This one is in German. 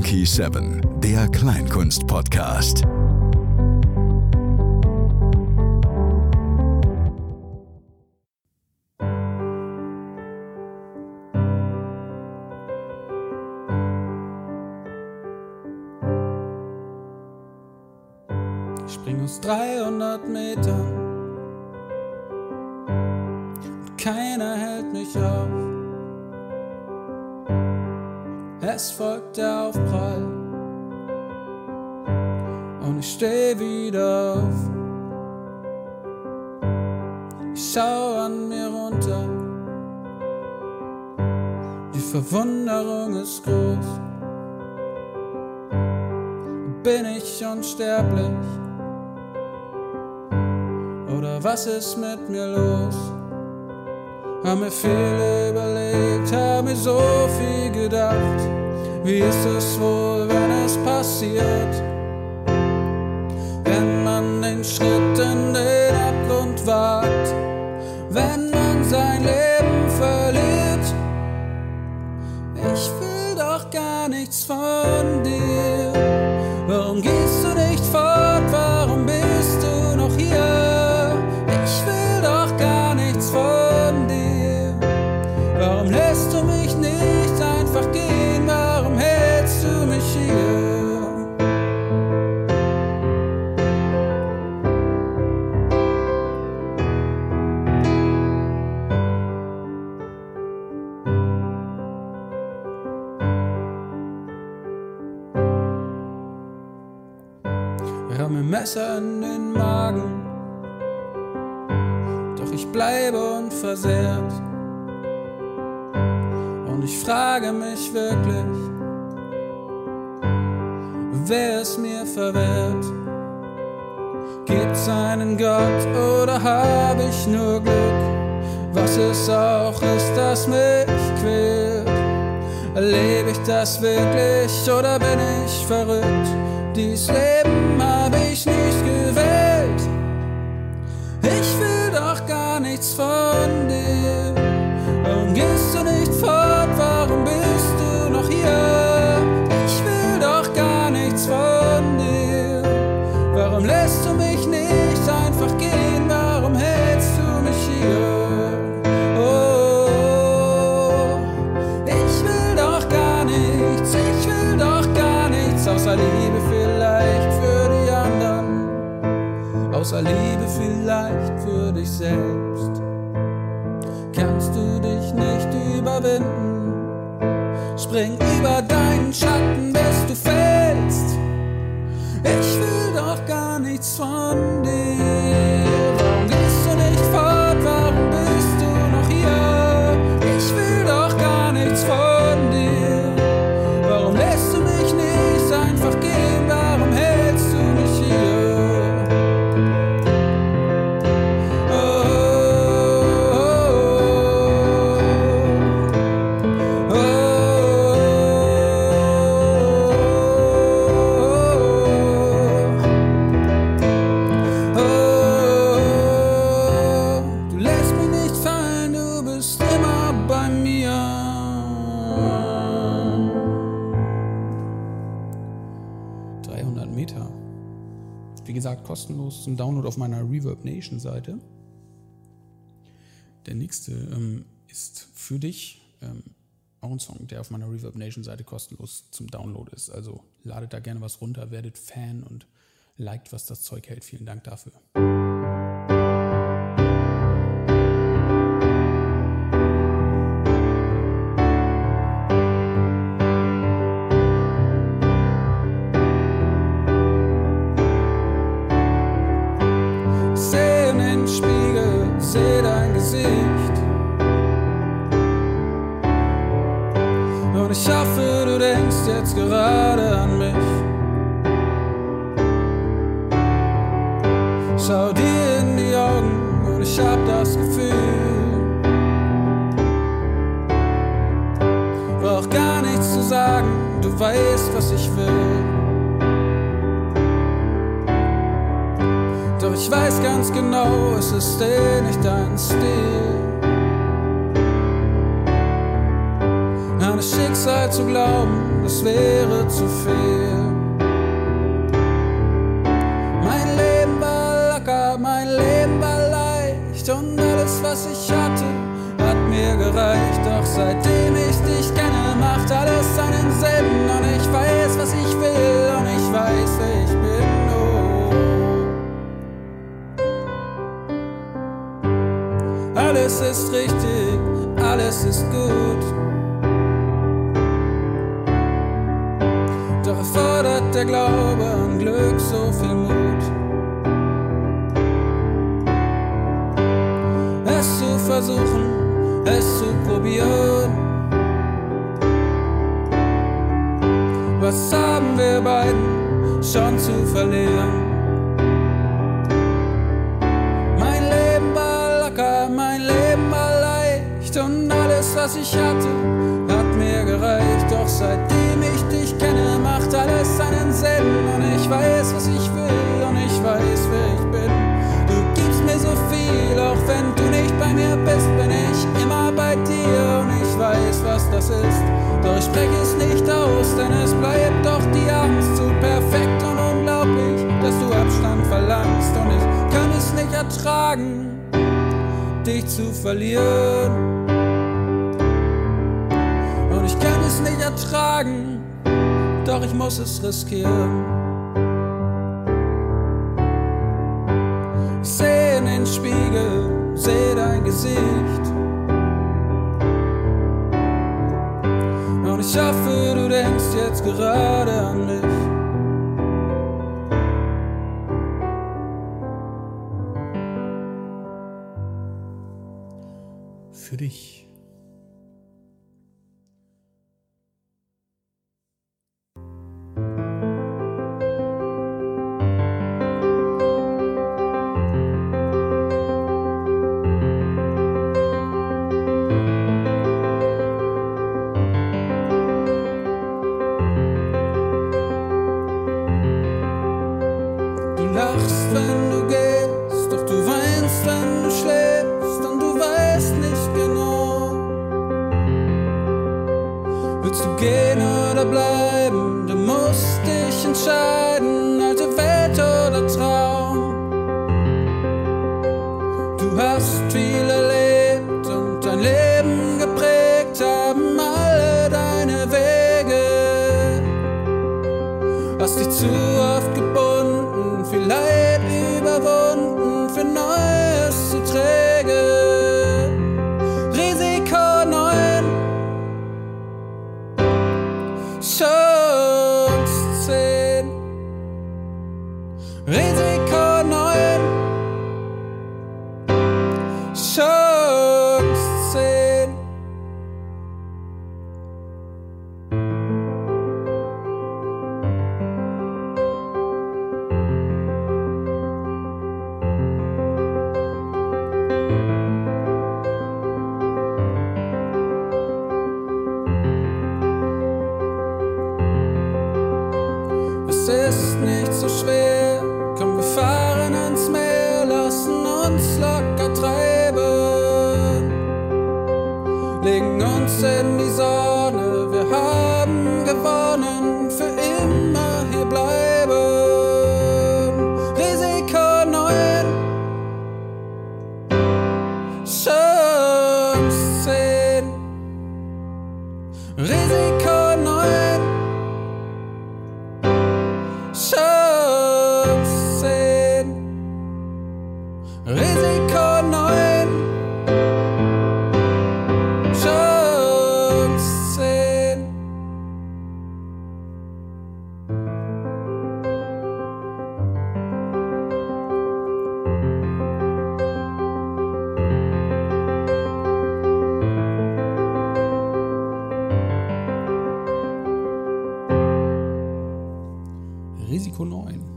Lucky 7, der Kleinkunst-Podcast. Ich spring aus 300 Metern und keiner hält mich auf. Es folgt der Aufprall und ich steh wieder auf. Ich schau an mir runter, die Verwunderung ist groß. Bin ich unsterblich? Oder was ist mit mir los? Hab mir viel überlegt, hab mir so viel gedacht. Wie ist es wohl, wenn es passiert? Wenn man den Schritt in den Abgrund wagt, wenn man sein Leben verliert. Ich will doch gar nichts von dir. Warum gehst du nicht fort? Warum bist du noch hier? Ich will doch gar nichts von dir. Warum lässt du mich nicht einfach gehen? Warum hältst du mich hier? Wir haben ein Messer in den Magen, doch ich bleibe unversehrt. Und ich frage mich wirklich, wer es mir verwehrt. Gibt's einen Gott oder habe ich nur Glück? Was es auch ist, das mich quält. Erlebe ich das wirklich oder bin ich verrückt? Dies Leben hab ich nicht gewählt. Ich will doch gar nichts von dir. Warum gehst du nicht fort? Warum bist du noch hier? Ich will doch gar nichts von dir. Warum lässt du mich nicht einfach gehen? Warum hältst du mich hier? Oh, ich will doch gar nichts. Ich will doch gar nichts außer Liebe vielleicht für die anderen. Außer Liebe vielleicht für dich selbst. Kannst du dich nicht überwinden? Spring über deinen Schatten, bis du fällst. Ich will doch gar nichts von dir. Warum gehst du nicht fort? Warum bist du noch hier? Ich will doch gar nichts von dir. Warum lässt du mich nicht einfach gehen? Warum hältst du mich hier? Du lässt mich nicht fallen, du bist immer bei mir. 300 Meter. Wie gesagt, kostenlos zum Download auf meiner Reverb Nation Seite. Der nächste ist für dich auch ein Song, der auf meiner Reverb Nation Seite kostenlos zum Download ist. Also ladet da gerne was runter, werdet Fan und liked, was das Zeug hält. Vielen Dank dafür. Seh in den Spiegel, seh dein Gesicht. Und ich hoffe, du denkst jetzt gerade an mich. Schau dir in die Augen und ich hab das Gefühl, brauch gar nichts zu sagen, du weißt, was ich will. Doch ich weiß ganz genau, es ist nicht dein Stil. An das Schicksal zu glauben, es wäre zu viel. Mein Leben war locker, mein Leben war leicht und alles, was ich hatte, hat mir gereicht. Doch seitdem ich dich kenne, macht alles seinen Sinn und ich weiß, was ich will und ich weiß, wer ich bin. Alles ist richtig, alles ist gut. Doch erfordert der Glaube an Glück so viel Mut. Es zu versuchen, es zu probieren. Was haben wir beiden schon zu verlieren? Mein Leben war locker, mein Leben war leicht und alles, was ich hatte, hat mir gereicht. Doch seitdem ich dich kenne, macht alles seinen Sinn und ich weiß, was ich will und ich weiß, wer ich bin. Du gibst mir so viel, auch wenn du nicht bei mir bist, bin ich immer bei dir und ich weiß, was das ist. Doch ich spreche es nicht aus, denn es bleibt doch die Angst zu perfekt und unglaublich, dass du Abstand verlangst und ich kann es nicht ertragen, dich zu verlieren. Und ich kann es nicht ertragen, doch ich muss es riskieren. Ich seh in den Spiegel, seh dein Gesicht und ich hoffe, du denkst jetzt gerade an mich. Für dich. Du lachst, wenn du gehst, doch du weinst, wenn du schläfst und du weißt nicht genau. Willst du gehen oder bleiben? Du musst dich entscheiden, alte Welt oder Traum. Du hast viel erlebt und dein Leben geprägt, haben alle deine Wege. Hast dich zu oft gebunden, viel Leid überwunden, für Neues zu träge. Risiko 9, Chance 10. Risiko 9, Chance 10. Es ist nicht so schwer, komm, wir fahren ins Meer, lassen uns locker treiben, legen uns in die Sonne, wir haben gewonnen, für immer hier bleiben. Risiko 9, Chance 10. Risiko 9, Chance 10. Risiko 9, Chance 10. Risiko 9.